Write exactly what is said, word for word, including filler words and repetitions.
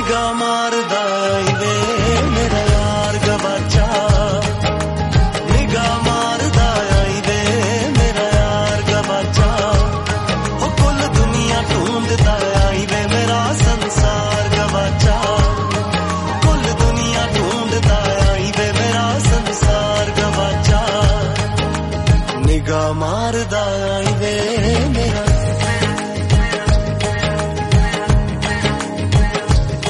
निगाह मारदा आई वे मेरा यार गवाचा, निगाह मारदा आई वे मेरा यार गवाचा। हो कुल दुनिया ढूंढदा आई वे मेरा संसार गवाचा, कुल दुनिया ढूंढदा आई वे मेरा संसार गवाचा। निगाह मारदा आई वे मेरा